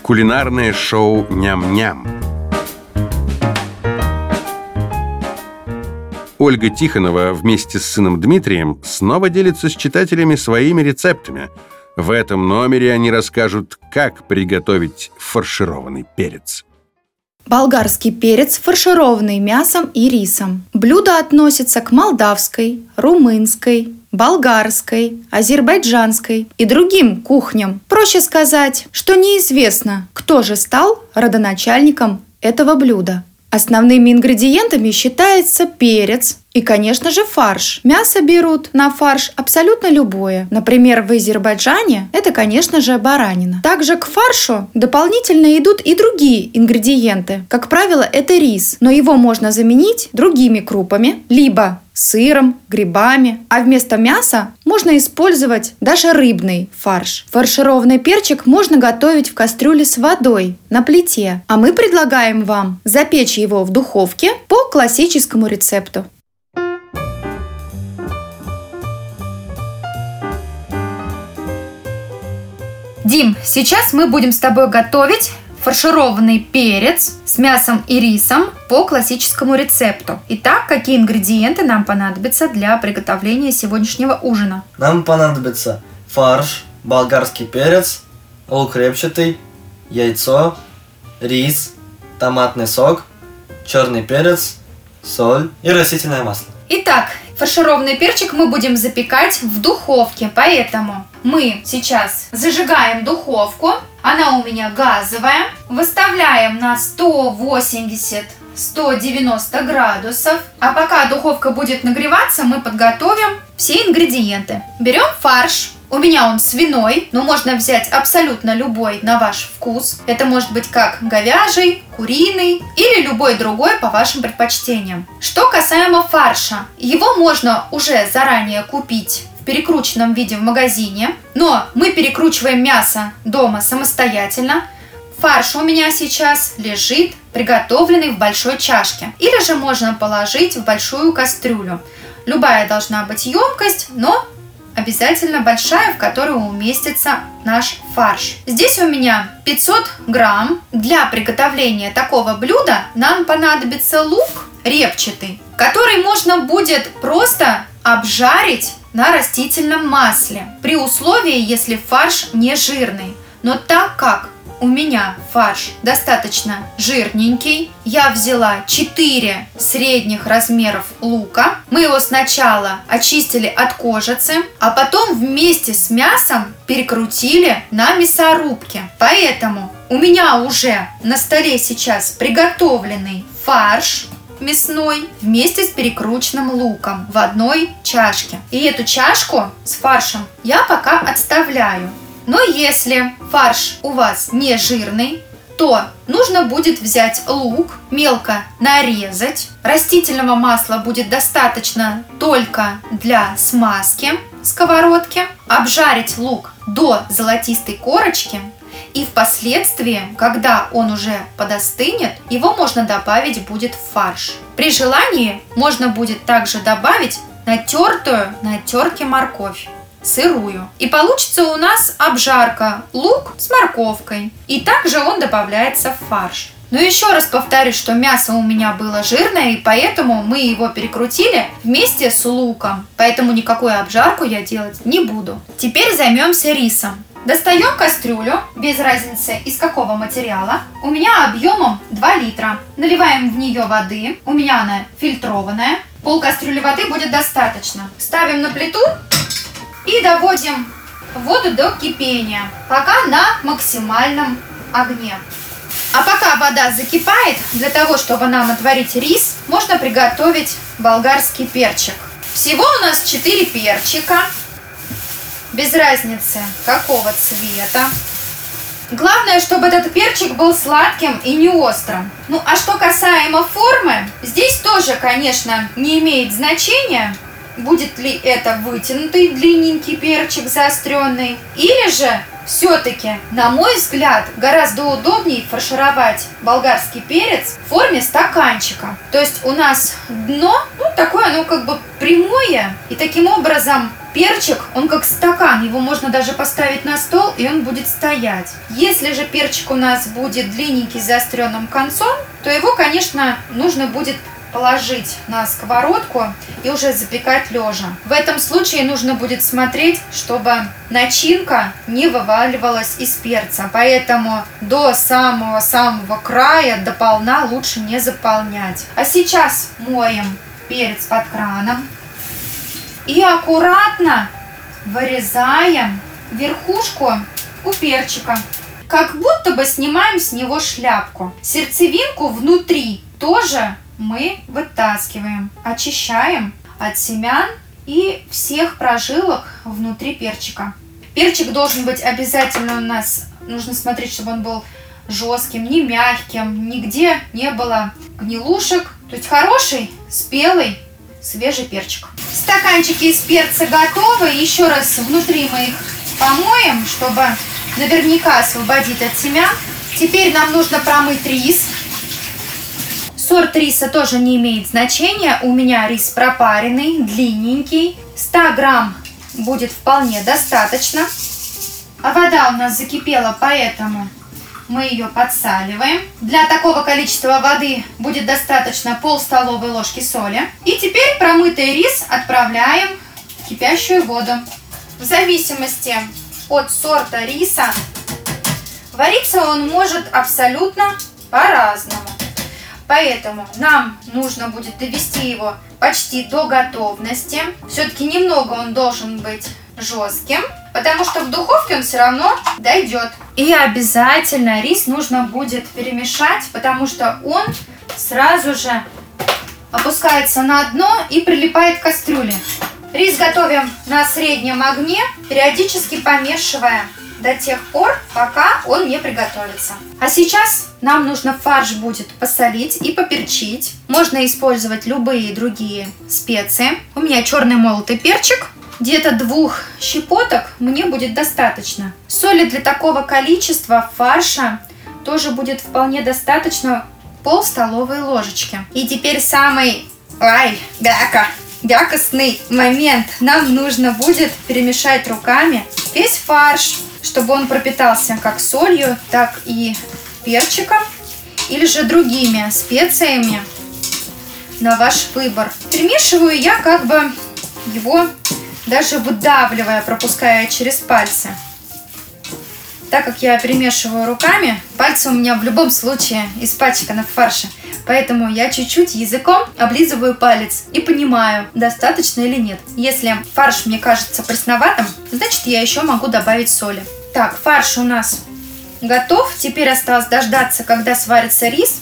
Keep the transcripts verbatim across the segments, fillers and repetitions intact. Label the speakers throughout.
Speaker 1: Кулинарное шоу «Ням-ням». Ольга Тихонова вместе с сыном Дмитрием снова делится с читателями своими рецептами. В этом номере они расскажут, как приготовить фаршированный перец.
Speaker 2: Болгарский перец, фаршированный мясом и рисом. Блюдо относится к молдавской, румынской, болгарской, азербайджанской и другим кухням. Проще сказать, что неизвестно, кто же стал родоначальником этого блюда. Основными ингредиентами считается перец и, конечно же, фарш. Мясо берут на фарш абсолютно любое. Например, в Азербайджане это, конечно же, баранина. Также к фаршу дополнительно идут и другие ингредиенты. Как правило, это рис, но его можно заменить другими крупами, либо сыром, грибами, а вместо мяса можно использовать даже рыбный фарш. Фаршированный перчик можно готовить в кастрюле с водой на плите, а мы предлагаем вам запечь его в духовке по классическому рецепту. Дим, сейчас мы будем с тобой готовить фаршированный перец с мясом и рисом по классическому рецепту. Итак, какие ингредиенты нам понадобятся для приготовления сегодняшнего ужина?
Speaker 3: Нам понадобится фарш, болгарский перец, лук репчатый, яйцо, рис, томатный сок, черный перец, соль и растительное масло.
Speaker 2: Итак, фаршированный перчик мы будем запекать в духовке, поэтому мы сейчас зажигаем духовку, она у меня газовая, выставляем на сто восемьдесят - сто девяносто градусов, а пока духовка будет нагреваться, мы подготовим все ингредиенты. Берем фарш. У меня он свиной, но можно взять абсолютно любой на ваш вкус. Это может быть как говяжий, куриный или любой другой по вашим предпочтениям. Что касаемо фарша, его можно уже заранее купить в перекрученном виде в магазине, но мы перекручиваем мясо дома самостоятельно. Фарш у меня сейчас лежит приготовленный в большой чашке, или же можно положить в большую кастрюлю. Любая должна быть емкость, но обязательно большая, в которую уместится наш фарш. Здесь у меня пятьсот грамм. Для приготовления такого блюда нам понадобится лук репчатый, который можно будет просто обжарить на растительном масле, при условии, если фарш не жирный. Но так как у меня фарш достаточно жирненький, я взяла четыре средних размеров лука. Мы его сначала очистили от кожицы, а потом вместе с мясом перекрутили на мясорубке. Поэтому у меня уже на столе сейчас приготовленный фарш мясной вместе с перекрученным луком в одной чашке. И эту чашку с фаршем я пока отставляю. Но если фарш у вас не жирный, то нужно будет взять лук, мелко нарезать. Растительного масла будет достаточно только для смазки сковородки. Обжарить лук до золотистой корочки. И впоследствии, когда он уже подостынет, его можно добавить будет в фарш. При желании можно будет также добавить натертую на терке морковь, сырую. И получится у нас обжарка лук с морковкой. И также он добавляется в фарш. Но еще раз повторюсь, что мясо у меня было жирное, и поэтому мы его перекрутили вместе с луком. Поэтому никакую обжарку я делать не буду. Теперь займемся рисом. Достаем кастрюлю, без разницы из какого материала. У меня объемом два литра. Наливаем в нее воды. У меня она фильтрованная. Пол кастрюли воды будет достаточно. Ставим на плиту и доводим воду до кипения, пока на максимальном огне. А пока вода закипает, для того, чтобы нам отварить рис, можно приготовить болгарский перчик. Всего у нас четыре перчика, без разницы какого цвета. Главное, чтобы этот перчик был сладким и не острым. Ну а что касаемо формы, здесь тоже, конечно, не имеет значения, будет ли это вытянутый длинненький перчик заостренный, или же все-таки, на мой взгляд, гораздо удобнее фаршировать болгарский перец в форме стаканчика. То есть у нас дно, ну, такое, ну, как бы прямое, и таким образом перчик, он как стакан, его можно даже поставить на стол, и он будет стоять. Если же перчик у нас будет длинненький с заостренным концом, то его, конечно, нужно будет положить на сковородку и уже запекать лежа. В этом случае нужно будет смотреть, чтобы начинка не вываливалась из перца, поэтому до самого-самого края, до полна лучше не заполнять. А сейчас моем перец под краном и аккуратно вырезаем верхушку у перчика. Как будто бы снимаем с него шляпку. Сердцевинку внутри тоже мы вытаскиваем, очищаем от семян и всех прожилок внутри перчика. Перчик должен быть обязательно у нас, нужно смотреть, чтобы он был жестким, не мягким, нигде не было гнилушек. То есть хороший, спелый, свежий перчик. Стаканчики из перца готовы. Еще раз внутри мы их помоем, чтобы наверняка освободить от семян. Теперь нам нужно промыть рис. Сорт риса тоже не имеет значения. У меня рис пропаренный, длинненький. сто грамм будет вполне достаточно. А вода у нас закипела, поэтому мы ее подсаливаем. Для такого количества воды будет достаточно пол столовой ложки соли. И теперь промытый рис отправляем в кипящую воду. В зависимости от сорта риса вариться он может абсолютно по-разному. Поэтому нам нужно будет довести его почти до готовности. Все-таки немного он должен быть жестким, потому что в духовке он все равно дойдет. И обязательно рис нужно будет перемешать, потому что он сразу же опускается на дно и прилипает к кастрюле. Рис готовим на среднем огне, периодически помешивая до тех пор, пока он не приготовится. А сейчас нам нужно фарш будет посолить и поперчить. Можно использовать любые другие специи. У меня черный молотый перчик. Где-то двух щепоток мне будет достаточно. Соли для такого количества фарша тоже будет вполне достаточно, пол столовой ложечки. И теперь самый ай, бяка, бякостный момент. Нам нужно будет перемешать руками весь фарш, чтобы он пропитался как солью, так и перчиком, или же другими специями на ваш выбор. Перемешиваю я как бы его даже выдавливая, пропуская через пальцы. Так как я перемешиваю руками, пальцы у меня в любом случае испачканы в фарше. Поэтому я чуть-чуть языком облизываю палец и понимаю, достаточно или нет. Если фарш мне кажется пресноватым, значит я еще могу добавить соли. Так, фарш у нас готов. Теперь осталось дождаться, когда сварится рис.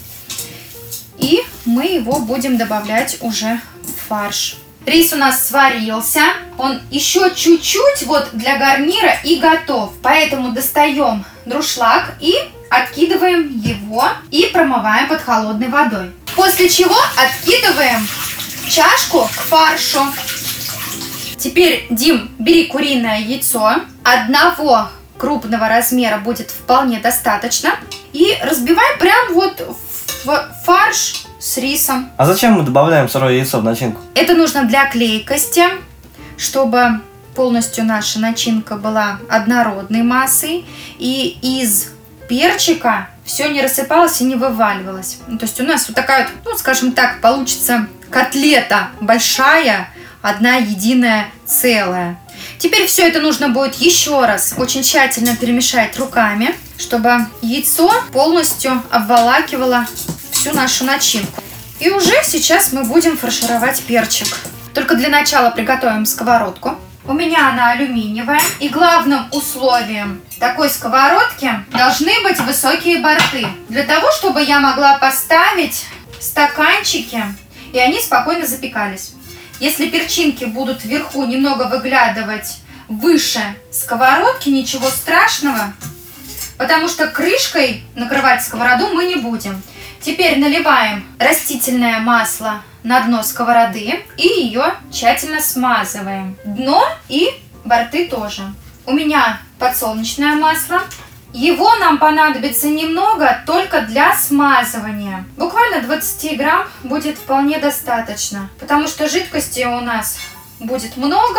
Speaker 2: И мы его будем добавлять уже в фарш. Рис у нас сварился. Он еще чуть-чуть вот для гарнира и готов. Поэтому достаем дуршлаг и откидываем его и промываем под холодной водой. После чего откидываем чашку к фаршу. Теперь, Дим, бери куриное яйцо. Одного крупного размера будет вполне достаточно. И разбивай прям вот в фарш с рисом.
Speaker 3: А зачем мы добавляем сырое яйцо в начинку?
Speaker 2: Это нужно для клейкости, чтобы полностью наша начинка была однородной массой. И из перчика все не рассыпалось и не вываливалось. Ну, то есть у нас вот такая вот, ну, скажем так, получится котлета большая, одна единая целая. Теперь все это нужно будет еще раз очень тщательно перемешать руками, чтобы яйцо полностью обволакивало всю нашу начинку. И уже сейчас мы будем фаршировать перчик. Только для начала приготовим сковородку. У меня она алюминиевая. И главным условием такой сковородки должны быть высокие борты. Для того, чтобы я могла поставить стаканчики, и они спокойно запекались. Если перчинки будут вверху немного выглядывать выше сковородки, ничего страшного, потому что крышкой накрывать сковороду мы не будем. Теперь наливаем растительное масло на дно сковороды и ее тщательно смазываем. Дно и борты тоже. У меня подсолнечное масло. Его нам понадобится немного только для смазывания. Буквально двадцать грамм будет вполне достаточно, потому что жидкости у нас будет много.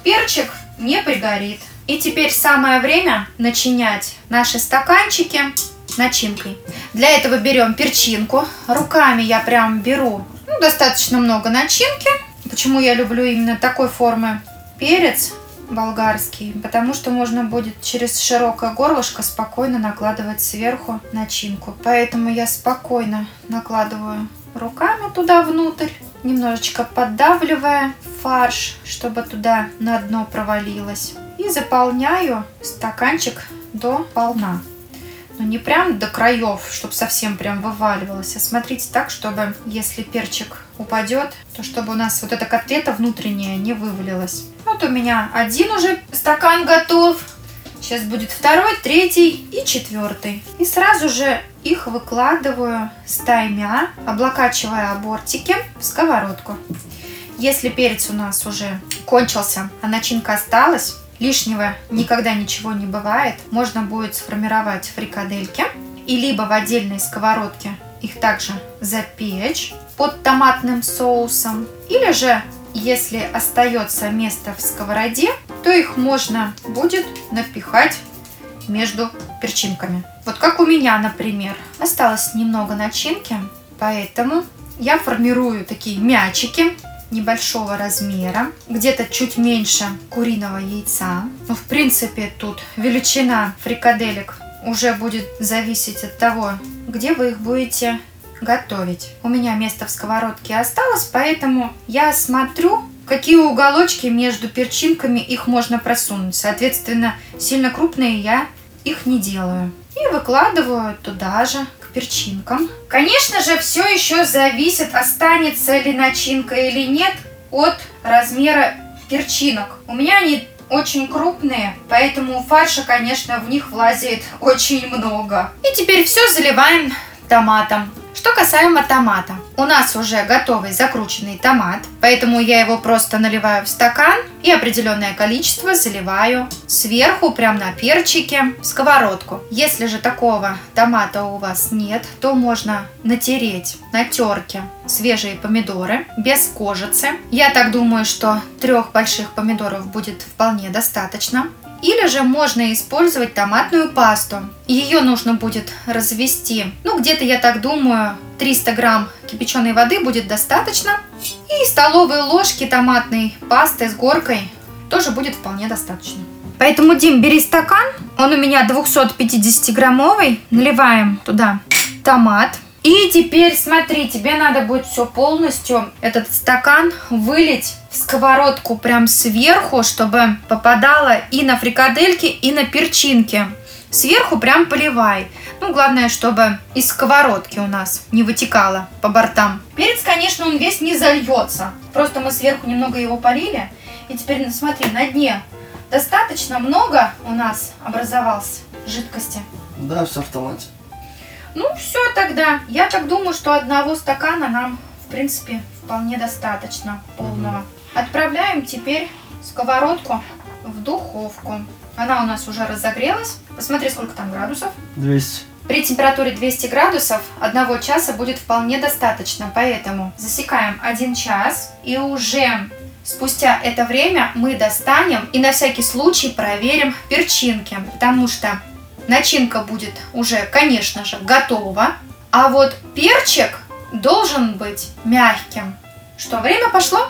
Speaker 2: перчик не пригорит. И теперь самое время начинять наши стаканчики начинкой. Для этого берем перчинку. Руками я прям беру ну, достаточно много начинки. Почему я люблю именно такой формы перец болгарский? Потому что можно будет через широкое горлышко спокойно накладывать сверху начинку. Поэтому я спокойно накладываю руками туда внутрь, немножечко поддавливая фарш, чтобы туда на дно провалилось. И заполняю стаканчик до полна. Но не прям до краев, чтобы совсем прям вываливалось, а смотрите так, чтобы если перчик упадет, то чтобы у нас вот эта котлета внутренняя не вывалилась. Вот у меня один уже стакан готов. Сейчас будет второй, третий и четвертый. И сразу же их выкладываю стаймя, облокачивая бортики в сковородку. Если перец у нас уже кончился, а начинка осталась, лишнего никогда ничего не бывает. Можно будет сформировать фрикадельки и либо в отдельной сковородке их также запечь под томатным соусом. Или же, если остается место в сковороде, то их можно будет напихать между перчинками. Вот как у меня, например, осталось немного начинки, поэтому я формирую такие мячики небольшого размера, где-то чуть меньше куриного яйца. Но в принципе тут величина фрикаделек уже будет зависеть от того, где вы их будете готовить. У меня место в сковородке осталось, поэтому я смотрю, какие уголочки между перчинками их можно просунуть. Соответственно, сильно крупные я их не делаю. И выкладываю туда же к перчинкам. Конечно же, все еще зависит, останется ли начинка или нет, от размера перчинок. У меня они очень крупные, поэтому фарша, конечно, в них влазит очень много. И теперь все заливаем томатом. Что касаемо томата, у нас уже готовый закрученный томат, поэтому я его просто наливаю в стакан и определенное количество заливаю сверху, прям на перчике, в сковородку. Если же такого томата у вас нет, то можно натереть на терке свежие помидоры без кожицы. Я так думаю, что трех больших помидоров будет вполне достаточно. Или же можно использовать томатную пасту. Ее нужно будет развести, ну где-то, я так думаю, триста грамм кипяченой воды будет достаточно. И столовые ложки томатной пасты с горкой тоже будет вполне достаточно. Поэтому, Дим, бери стакан, он у меня двухсотпятидесятиграммовый, наливаем туда томат. И теперь смотри, тебе надо будет все полностью, этот стакан, вылить в сковородку прям сверху, чтобы попадало и на фрикадельки, и на перчинки. Сверху прям поливай. Ну, главное, чтобы из сковородки у нас не вытекало по бортам. Перец, конечно, он весь не зальется. Просто мы сверху немного его полили. И теперь, ну, смотри, на дне достаточно много у нас образовалось жидкости.
Speaker 3: Да, все в томате.
Speaker 2: Ну, все тогда. Я так думаю, что одного стакана нам, в принципе, вполне достаточно полного. Отправляем теперь сковородку в духовку. Она у нас уже разогрелась. Посмотри, сколько там градусов.
Speaker 3: двести.
Speaker 2: При температуре двести градусов одного часа будет вполне достаточно. Поэтому засекаем один час. И уже спустя это время мы достанем и на всякий случай проверим перчинки. Потому что начинка будет уже, конечно же, готова. А вот перчик должен быть мягким. Что, время пошло?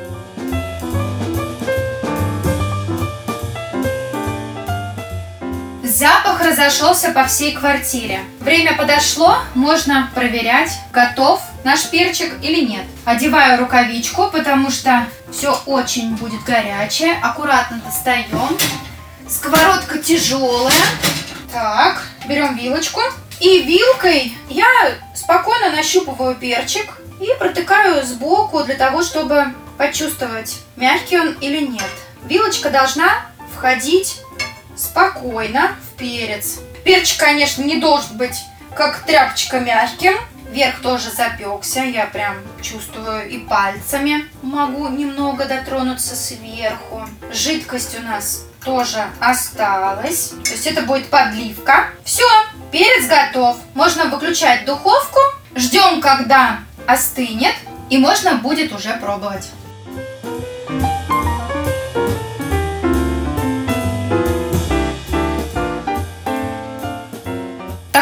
Speaker 2: Запах разошелся по всей квартире. Время подошло, можно проверять, готов наш перчик или нет. Одеваю рукавичку, потому что все очень будет горячее. Аккуратно достаем. Сковородка тяжелая. Так, берем вилочку. И вилкой я спокойно нащупываю перчик и протыкаю сбоку для того, чтобы почувствовать, мягкий он или нет. Вилочка должна входить спокойно в перец. Перчик, конечно, не должен быть как тряпочка мягким. Верх тоже запекся, я прям чувствую и пальцами могу немного дотронуться сверху. Жидкость у нас тоже осталась. То есть это будет подливка. Все, перец готов. Можно выключать духовку. Ждем, когда остынет. И можно будет уже пробовать.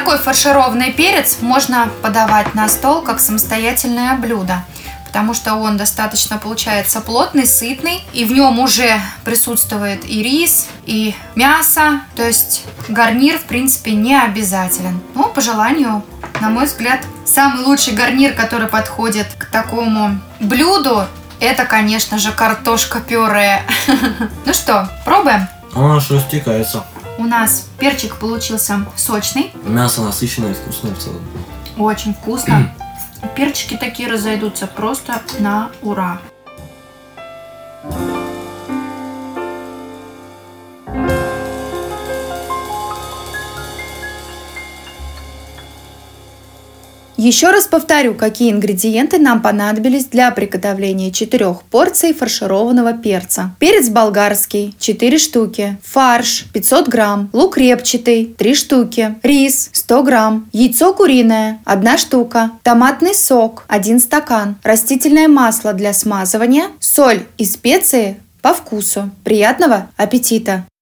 Speaker 2: Такой фаршированный перец можно подавать на стол как самостоятельное блюдо, потому что он достаточно получается плотный, сытный, и в нем уже присутствует и рис, и мясо, то есть гарнир, в принципе, не обязателен. Но по желанию, на мой взгляд, самый лучший гарнир, который подходит к такому блюду, это, конечно же, картошка-пюре. Ну что, пробуем?
Speaker 3: Он аж растекается.
Speaker 2: У нас перчик получился сочный,
Speaker 3: Мясо насыщенное и вкусное в целом.
Speaker 2: очень вкусно. Перчики такие разойдутся просто на ура. Еще раз повторю, какие ингредиенты нам понадобились для приготовления четырех порций фаршированного перца. Перец болгарский четыре штуки, фарш пятьсот грамм, лук репчатый три штуки, рис сто грамм, яйцо куриное одна штука, томатный сок один стакан, растительное масло для смазывания, соль и специи по вкусу. Приятного аппетита!